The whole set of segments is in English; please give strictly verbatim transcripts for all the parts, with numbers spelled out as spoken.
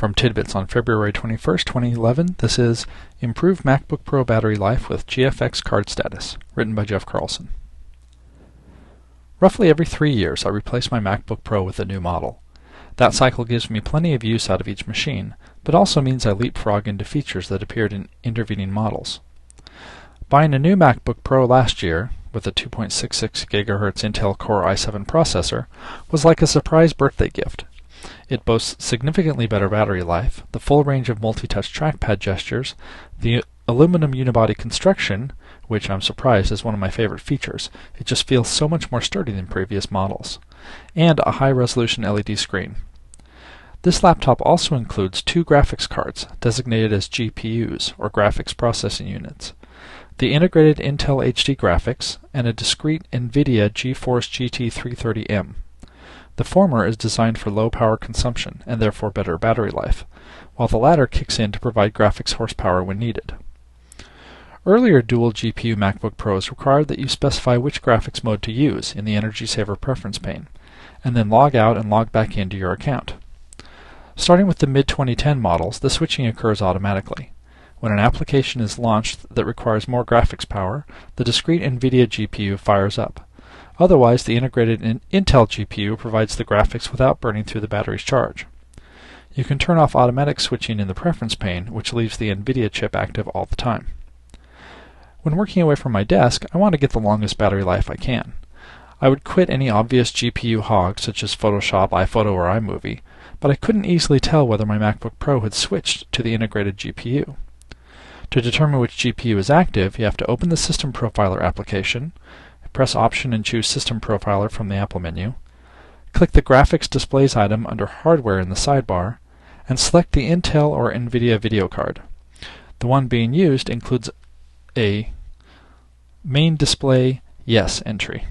From Tidbits on February twenty-first, twenty eleven, this is Improve MacBook Pro Battery Life with G F X Card Status, written by Jeff Carlson. Roughly every three years I replace my MacBook Pro with a new model. That cycle gives me plenty of use out of each machine, but also means I leapfrog into features that appeared in intervening models. Buying a new MacBook Pro last year, with a two point six six gigahertz Intel Core i seven processor, was like a surprise birthday gift. It boasts significantly better battery life, the full range of multi-touch trackpad gestures, the aluminum unibody construction, which I'm surprised is one of my favorite features. It just feels so much more sturdy than previous models, and a high-resolution L E D screen. This laptop also includes two graphics cards, designated as G P Us, or graphics processing units. The integrated Intel H D graphics, and a discrete NVIDIA GeForce G T three thirty M. The former is designed for low power consumption, and therefore better battery life, while the latter kicks in to provide graphics horsepower when needed. Earlier dual G P U MacBook Pros required that you specify which graphics mode to use in the Energy Saver preference pane, and then log out and log back into your account. Starting with the mid twenty ten models, the switching occurs automatically. When an application is launched that requires more graphics power, the discrete NVIDIA G P U fires up. Otherwise, the integrated in Intel G P U provides the graphics without burning through the battery's charge. You can turn off automatic switching in the preference pane, which leaves the NVIDIA chip active all the time. When working away from my desk, I want to get the longest battery life I can. I would quit any obvious G P U hog, such as Photoshop, iPhoto, or iMovie, but I couldn't easily tell whether my MacBook Pro had switched to the integrated G P U. To determine which G P U is active, you have to open the System Profiler application, press Option and choose System Profiler from the Apple menu, click the Graphics Displays item under Hardware in the sidebar, and select the Intel or NVIDIA video card. The one being used includes a Main Display Yes entry.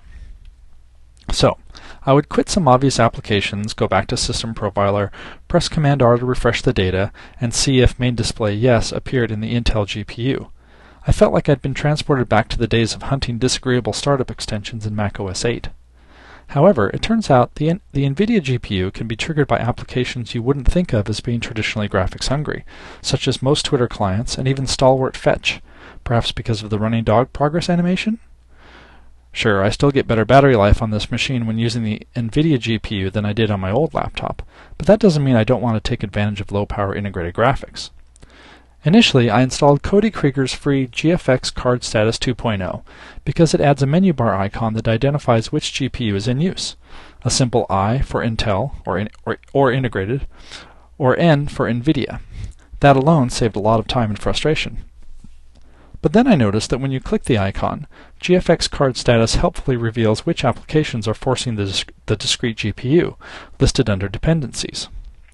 So, I would quit some obvious applications, go back to System Profiler, press Command R to refresh the data, and see if Main Display Yes appeared in the Intel G P U. I felt like I'd been transported back to the days of hunting disagreeable startup extensions in Mac O S eight. However, it turns out the, the NVIDIA G P U can be triggered by applications you wouldn't think of as being traditionally graphics hungry, such as most Twitter clients and even stalwart Fetch, perhaps because of the running dog progress animation? Sure, I still get better battery life on this machine when using the NVIDIA G P U than I did on my old laptop, but that doesn't mean I don't want to take advantage of low-power integrated graphics. Initially, I installed Cody Krieger's free G F X Card Status two point oh because it adds a menu bar icon that identifies which G P U is in use, a simple I for Intel or, in, or, or integrated, or N for NVIDIA. That alone saved a lot of time and frustration. But then I noticed that when you click the icon, G F X Card Status helpfully reveals which applications are forcing the, disc the discrete G P U, listed under Dependencies.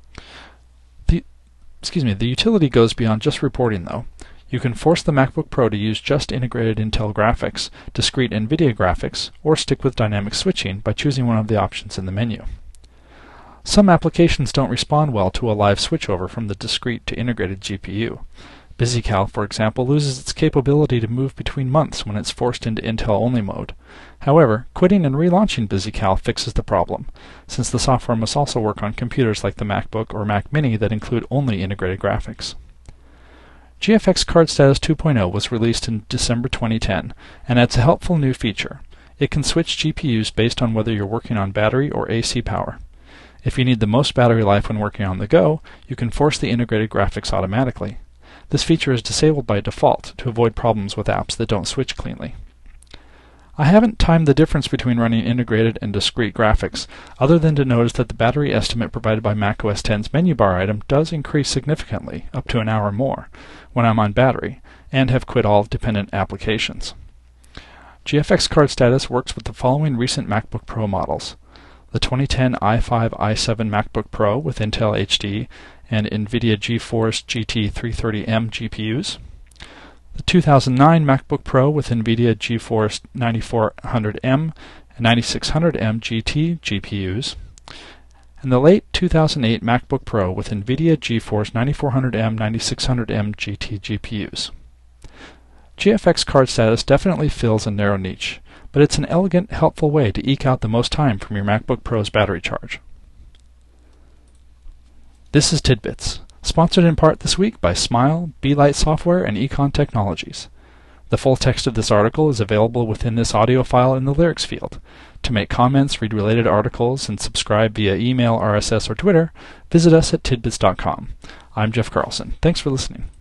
Excuse me, the utility goes beyond just reporting though. You can force the MacBook Pro to use just integrated Intel graphics, discrete NVIDIA graphics, or stick with dynamic switching by choosing one of the options in the menu. Some applications don't respond well to a live switchover from the discrete to integrated G P U. BusyCal, for example, loses its capability to move between months when it's forced into Intel-only mode. However, quitting and relaunching BusyCal fixes the problem, since the software must also work on computers like the MacBook or Mac Mini that include only integrated graphics. G F X Card Status two point oh was released in December twenty ten, and adds a helpful new feature. It can switch G P Us based on whether you're working on battery or A C power. If you need the most battery life when working on the go, you can force the integrated graphics automatically. This feature is disabled by default to avoid problems with apps that don't switch cleanly. I haven't timed the difference between running integrated and discrete graphics, other than to notice that the battery estimate provided by Mac O S X's menu bar item does increase significantly, up to an hour more, when I'm on battery, and have quit all dependent applications. G F X Card Status works with the following recent MacBook Pro models: the twenty ten i five i seven MacBook Pro with Intel H D and NVIDIA GeForce G T three thirty M G P Us, the two thousand nine MacBook Pro with NVIDIA GeForce ninety-four hundred M and ninety-six hundred M G T G P Us, and the late two thousand eight MacBook Pro with NVIDIA GeForce ninety-four hundred M, ninety-six hundred M G T G P Us. G F X Card Status definitely fills a narrow niche, but it's an elegant, helpful way to eke out the most time from your MacBook Pro's battery charge. This is Tidbits, sponsored in part this week by Smile, Beelight Software, and Econ Technologies. The full text of this article is available within this audio file in the lyrics field. To make comments, read related articles, and subscribe via email, R S S, or Twitter, visit us at tidbits dot com. I'm Jeff Carlson. Thanks for listening.